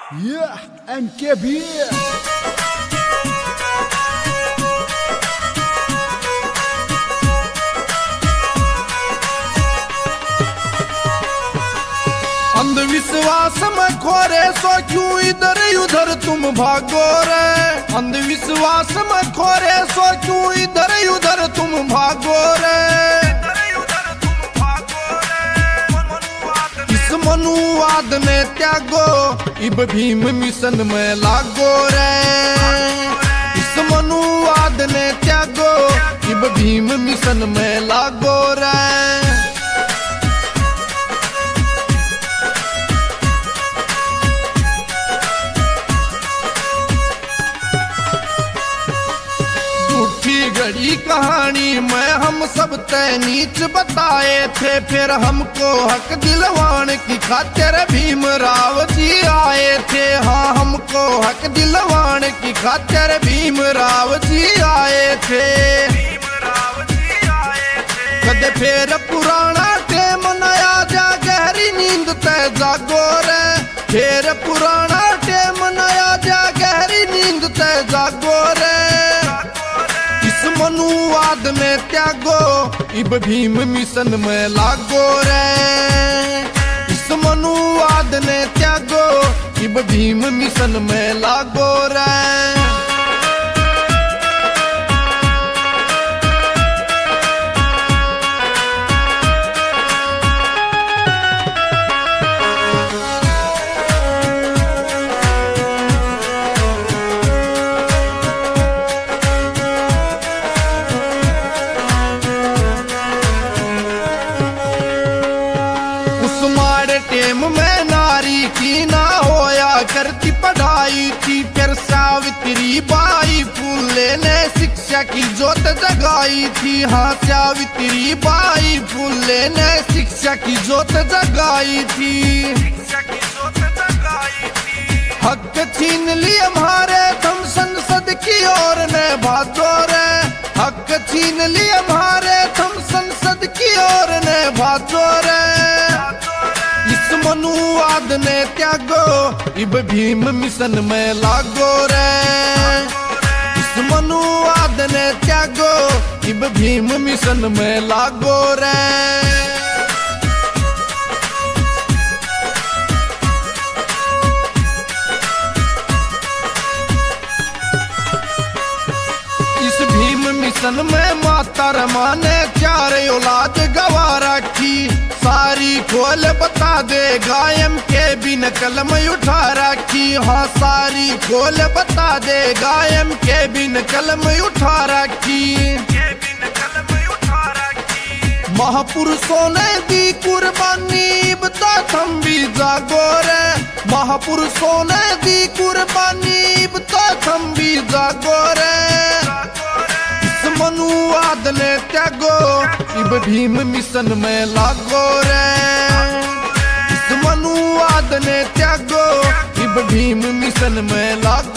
Yeah, MKB. अंधविश्वास में खोरे सो क्यों इधर उधर तुम भागो रे। अंधविश्वास में खोरे सो क्यों इधर उधर तुम भागो रे। इस मनुवाद ने त्यागो इब भीम मिशन में लागो रे। इस मनुवाद ने त्यागो इब भीम मिशन में लागो रे। घड़ी कहानी में हम सब तय नीच बताए थे, फिर हमको हक दिलवाने की खातिर भीमराव जी आए थे। हाँ, हमको हक दिलवाने की खातिर भीमराव जी आए थे। कदे फिर पुराना टेम नया जा गहरी नींद तय जागो रे। फिर पुराना टेम नया जा गहरी नींद तय जागो रे। मनुवाद में त्यागो इब भीम मिशन में लागो रे। इस मनुवाद ने त्यागो इब भीम मिशन में लागो रे। टेम में नारी की ना होया करती पढ़ाई थी, फिर सावित्री बाई फूले ने शिक्षा की जोत जगाई थी। हाँ, सावित्री बाई फूले ने शिक्षा की जोत जगाई थी। हक छीन लिए हमारे हम संसद की ओर ने भागो रे। हक छीन लिए हमारे हम संसद की ओर ने भागो रे। मनुवाद ने त्यागो इब भीम मिशन में लागो रे। इस मनुवाद ने त्यागो इब भीम मिशन में लागो रे। इस भीम मिशन में माता रमा ने 4 औलाद गवा रखी। सारी खोल बता दे गायम के बिन कलम उठा रखी। हाँ, सारी खोल बता दे गायम के बिन कलम उठा रखी। महापुरुषों ने दी कुर्बानी बता थम भी जागो रे। महापुरुषों ने दी कुर्बानी बता थम भी जागो रे। मनुवाद ने त्यागो इब भीम मिशन में लागो रे। इस मनुवाद ने त्यागो इब भीम मिशन में लागो।